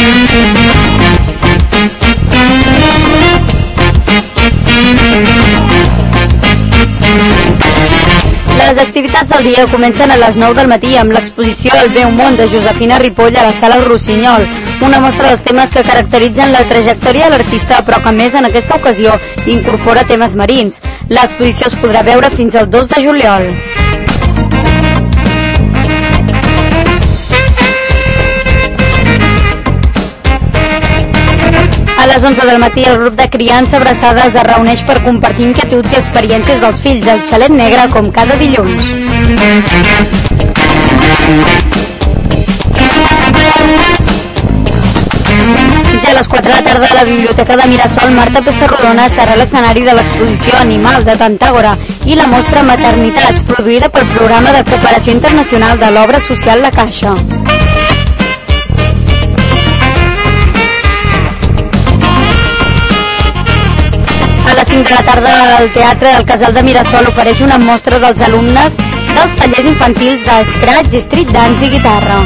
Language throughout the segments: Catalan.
Les activitats del dia comencen a les 9 del matí amb l'exposició El meu món de Josefina Ripoll a la Sala Rossinyol, una mostra dels temes que caracteritzen la trajectòria de l'artista, però que a més en aquesta ocasió incorpora temes marins. L'exposició es podrà veure fins al 2 de juliol. A les 11 del matí el grup de criança Abraçades es reuneix per compartir inquietuds i experiències dels fills al Xalet Negre com cada dilluns. Ja a les 4 de la tarda a la Biblioteca de Mirasol, Marta Pessarrodona serà l'escenari de l'exposició Animals de Tantàgora i la mostra Maternitats, produïda pel Programa de Cooperació Internacional de l'Obra Social La Caixa. A les 5 de la tarda el Teatre del Casal de Mirasol ofereix una mostra dels alumnes dels tallers infantils de Scratch, Street Dance i Guitarra.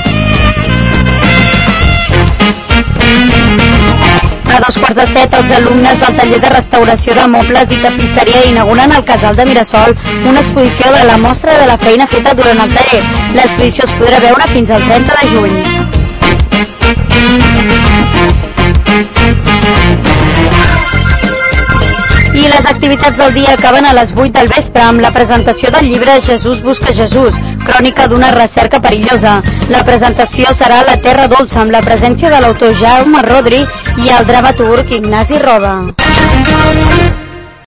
A 6:45 els alumnes del taller de restauració de mobles i tapisseria inauguren al Casal de Mirasol una exposició de la mostra de la feina feta durant el taller. L'exposició es podrà veure fins al 30 de juny. I les activitats del dia acaben a les 8 del vespre amb la presentació del llibre Jesús busca Jesús, crònica d'una recerca perillosa. La presentació serà a la Terra Dolça amb la presència de l'autor Jaume Rodri i el dramaturg Ignasi Roda.